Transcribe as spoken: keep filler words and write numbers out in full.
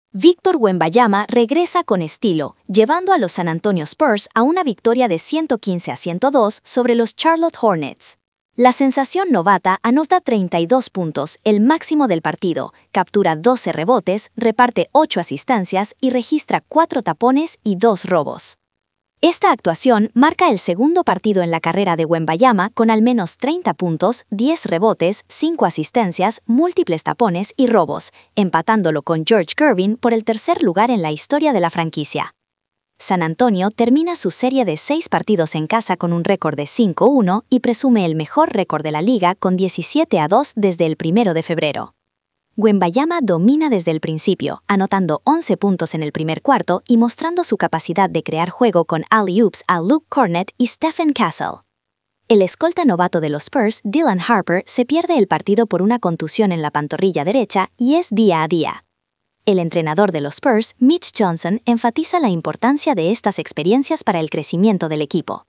Victor Wembanyama regresa con estilo, llevando a los San Antonio Spurs a una victoria de ciento quince a ciento dos sobre los Charlotte Hornets. La sensación novata anota treinta y dos puntos, el máximo del partido, captura doce rebotes, reparte ocho asistencias y registra cuatro tapones y dos robos. Esta actuación marca el segundo partido en la carrera de Wembanyama con al menos treinta puntos, diez rebotes, cinco asistencias, múltiples tapones y robos, empatándolo con George Gervin por el tercer lugar en la historia de la franquicia. San Antonio termina su serie de seis partidos en casa con un récord de cinco a uno y presume el mejor récord de la liga con diecisiete a dos desde el primero de febrero. Wembanyama domina desde el principio, anotando once puntos en el primer cuarto y mostrando su capacidad de crear juego con alley-oops a Luke Kornet y Stephen Castle. El escolta novato de los Spurs, Dylan Harper, se pierde el partido por una contusión en la pantorrilla derecha y es día a día. El entrenador de los Spurs, Mitch Johnson, enfatiza la importancia de estas experiencias para el crecimiento del equipo.